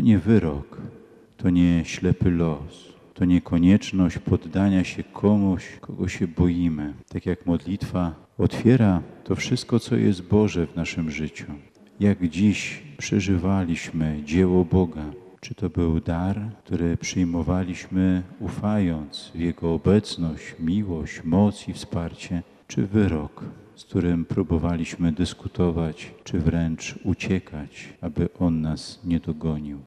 nie wyrok, to nie ślepy los, to nie konieczność poddania się komuś, kogo się boimy. Tak jak modlitwa otwiera to wszystko, co jest Boże w naszym życiu. Jak dziś przeżywaliśmy dzieło Boga, czy to był dar, który przyjmowaliśmy ufając w Jego obecność, miłość, moc i wsparcie, czy wyrok, z którym próbowaliśmy dyskutować, czy wręcz uciekać, aby On nas nie dogonił.